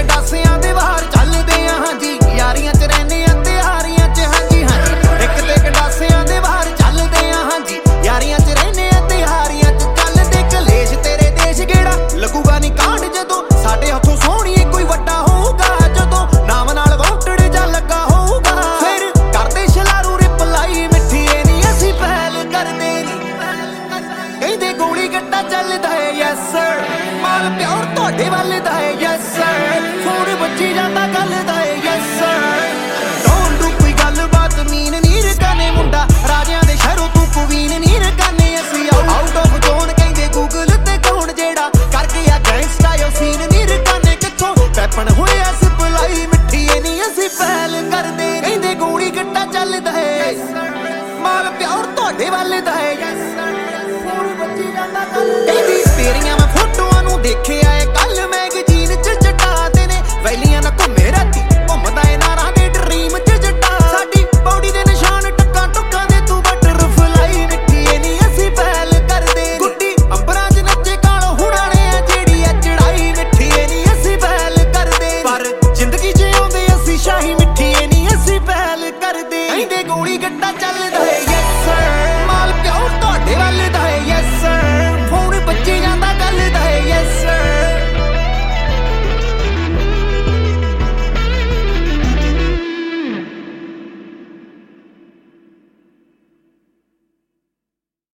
ਗਡਾਸਿਆਂ ਦੇ ਬਾਹਰ ਚੱਲਦੇ ਆ ਹਾਂਜੀ ਯਾਰੀਆਂ ਚ ਰਹਿੰਦੇ ਆ ਤਿਹਾਰੀਆਂ ਚ ਹਾਂਜੀ ਹਾਂਜੀ ਇੱਕ ਤੇ ਗਡਾਸਿਆਂ ਦੇ ਬਾਹਰ ਚੱਲਦੇ ਆ ਹਾਂਜੀ ਯਾਰੀਆਂ ਚ ਰਹਿੰਦੇ ਆ ਤਿਹਾਰੀਆਂ ਚ ਚੱਲਦੇ ਕਲੇਸ਼ ਤੇਰੇ ਦੇਸ਼ ਗੇੜਾ ਲੱਗੂਗਾ ਨੀ ਕਾਂਡ ਜਦੋਂ ਸਾਡੇ ਹੱਥੋਂ ਸੋਹਣੀਏ ਕੋਈ ਵੱਡਾ ਹੋਊਗਾ ਜਦੋਂ ਨਾਮ ਨਾਲ ਵਾਂਟੜ ਜਾਂ ਲੱਗਾ ਹੋਊਗਾ ਫਿਰ ਕਰਦੇ ਸ਼ਲਾਰੂ ਰਿਪਲਾਈ ਮਿੱਠੀਏ ਨੀ ਅਸੀਂ ਪਹਿਲ ਕਰਦੇ ਨੀ ਕਹਿੰਦੇ ਗੋਲੀ ਗੱਟਾ ਚੱਲਦਾ ਹੈ ਯੈਸ ਸਰ ਮਾਲ ਪਿਓਰ ਤੁਹਾਡੇ ਵੱਲ ਦਾ ਹੈ ਯੈਸ ਸਰ ਫੋਨ ਵੱਜੀ ਜਾਂਦਾ ਗੱਲ ਦਾ ਹੈ ਯੈਸ ਸਰ ਡੋਂਟ ਡੂ ਕੋਈ ਗੱਲਬਾਤ ਮੀਨ ਨੀ ਰਕਾਨੇ ਮੁੰਡਾ ਰਾਜਿਆਂ ਦੇ ਸ਼ਹਿਰੋਂ ਤੂੰ ਕੁਵੀਨ ਨੀ ਰਕਾਨੇ ਅਸੀਂ ਆਊਟ ਆਫ ਜ਼ੋਨ ਕਹਿੰਦੇ ਗੂਗਲ ਤੇ ਕੌਣ ਜਿਹੜਾ ਕਰਕੇ ਆ ਗੈਂਗਸਟਾ ਯੋ ਸੀਨ ਨੀ ਰਕਾਨੇ ਕਿੱਥੋਂ ਵੈਪਨ ਹੋਇਆ ਸਪਲਾਈ ਮਿੱਠੀਏ ਨੀ ਅਸੀਂ ਪਹਿਲ ਕਰਦੇ ਕਹਿੰਦੇ ਗੋਲੀ ਗੱਟਾ ਚੱਲਦਾ ਹੈ ਮਾਲ ਪਿਓਰ ਤੁਹਾਡੇ ਵੱਲ ਦਾ ਹੈ ਯੈਸ ਸਰ ਫੋਨ ਵੱਜੀ ਜਾਂਦਾ ਕਹਿੰਦੀ ਤੇਰੀਆਂ ਮੈਂ ਫੋਟੋਆਂ ਨੂੰ ਦੇਖਿਆ ਏ ਕੱਲ ਮੈਗਜ਼ੀਨ ਚ ਚਟਾਦੇ ਨੇ ਵੈਲੀਆਂ ਨਾ ਘੁੰਮੇ ਰਾਤੀ ਘੁੰਮਦਾ ਏ ਨਾਰਾਂ ਦੇ ਡਰੀਮ ਚ ਜੱਟਾ ਸਾਡੀ ਬੌਡੀ ਦੇ ਨਿਸ਼ਾਨ ਟੱਕਾਂ ਟੁੱਕਾਂ ਦੇ ਤੂੰ ਬਟਰਫਲਾਈ ਮਿੱਠੀਏ ਨੀ ਅਸੀਂ ਪਹਿਲ ਕਰਦੇ ਗੁੱਡੀ ਅੰਬਰਾਂ ਚ ਨੱਚੇ ਕਾਲੋ ਹੁਣਾਣੇ ਆ ਜਿਹੜੀ ਆ ਚੜਾਈ ਮਿੱਠੀਏ ਨੀ ਅਸੀਂ ਪਹਿਲ ਕਰਦੇ ਪਰ ਜ਼ਿੰਦਗੀ ਚ ਆਉਂਦੇ ਅਸੀਂ ਸ਼ਾਹੀ ਮਿੱਠੀਏ ਨੀ ਅਸੀਂ ਪਹਿਲ ਕਰਦੇ ਕਹਿੰਦੇ ਗੋਲੀ ਗੱਟਾ ਚੱਲਦਾ ਏ